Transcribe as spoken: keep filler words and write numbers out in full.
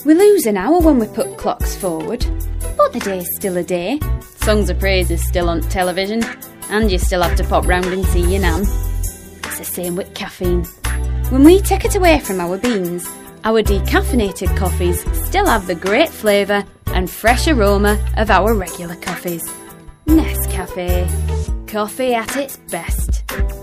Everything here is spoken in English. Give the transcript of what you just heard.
We lose an hour when we put clocks forward, but the day's still a day. Songs of praise is still on television, and you still have to pop round and see your nan. It's the same with caffeine. When we take it away from our beans, our decaffeinated coffees still have the great flavour and fresh aroma of our regular coffees. Nescafe. Coffee at its best.